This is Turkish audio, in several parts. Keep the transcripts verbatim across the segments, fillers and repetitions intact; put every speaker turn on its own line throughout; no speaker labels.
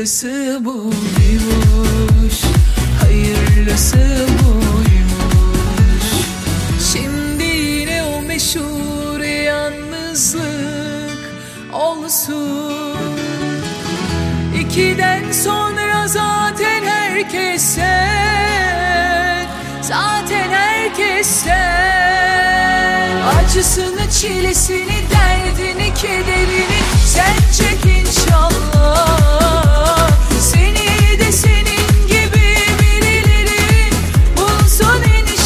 Hayırlısı buymuş, hayırlısı buymuş. Şimdi yine o meşhur yalnızlık olsun. İkiden sonra zaten herkes sen, zaten herkes sen. Acısını, çilesini, derdini, kederini sen çek inşallah. Seni de senin gibi birileri bulsun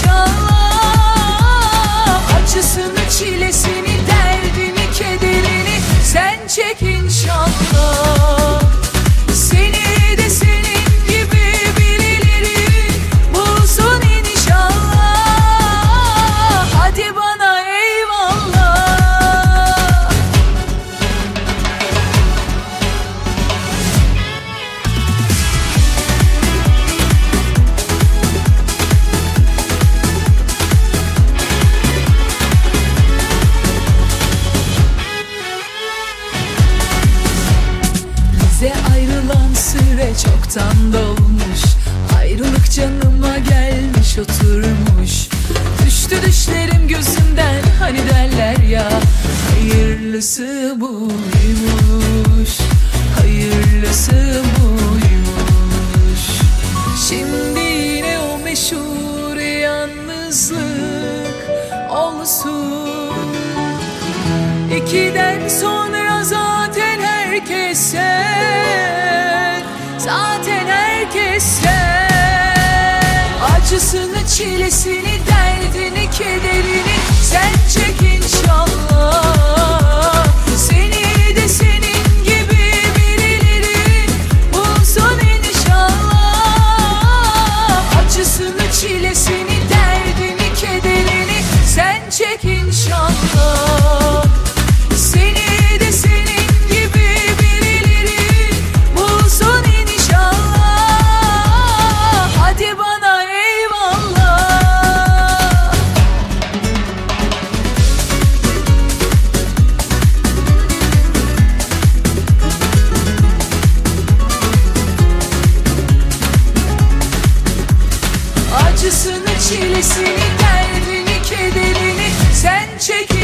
inşallah. Acısını, çilesini, derdini, kederini sen çek inşallah. Seni de senin gibi birileri bulsun inşallah. Hadi bana eyvallah. Bize ayrılan süre çoktan dolmuş. Ayrılık canıma gelmiş oturmuş. Düştü düşlerim gözümden, hani derler ya. Hayırlısı buymuş, hayırlısı buymuş. Şimdi yine o meşhur yalnızlık olsun. İkiden sonra zaten herkes sen, zaten herkes sen. Acısını, çilesini, derdini, kederini sen çek inşallah. Seni de senin gibi birileri bulsun inşallah. Acısını, çilesini, derdini, kederini sen çek inşallah. Seni de senin gibi birileri bulsun inşallah. Hadi bana eyvallah. Acısını, çilesini, derdini, kederini sen çek